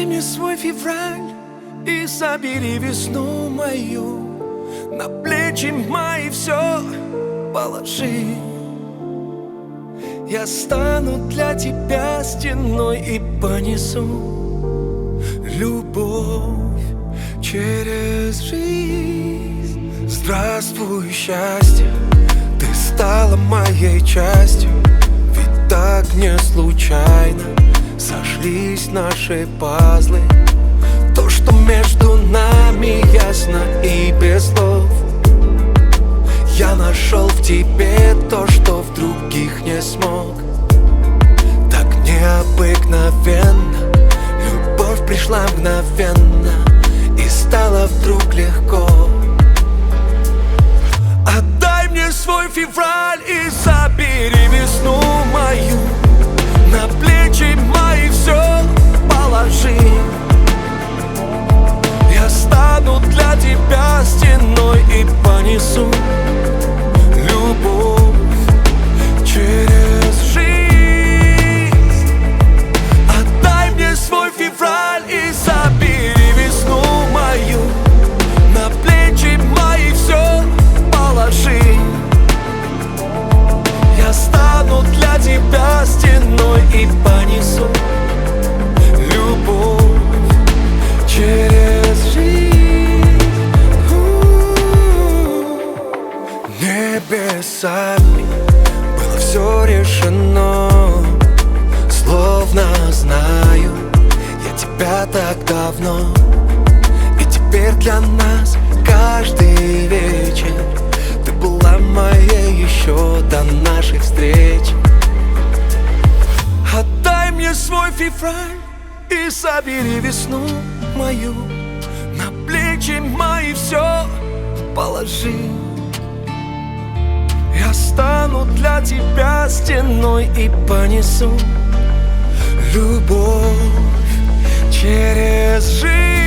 мне свой февраль и забери весну мою. На плечи мои все положи. Я стану для тебя стеной и понесу любовь через жизнь. Здравствуй, счастье, ты стала моей частью. Ведь так не случайно сошлись наши пазлы. То, что между нами ясно и без слов. Я нашел в тебе то, что в других не смог. Так необыкновенно любовь пришла мгновенно и стало вдруг легко. Отдай мне свой февраль и забери весну мою. На плечи мои все положи. Я стану для тебя стеной и понесу любовь через жизнь. Отдай мне свой февраль и забери весну мою. На плечи мои все положи. Я стану для тебя стеной и понесу любовь через жизнь. Небесами было все решено, словно знаю я тебя так давно. И теперь для нас каждый вечер ты была моей еще до наших встреч. Отдай мне свой февраль и забери весну мою. На плечи мои все положи. Я стану для тебя стеной и понесу любовь через жизнь.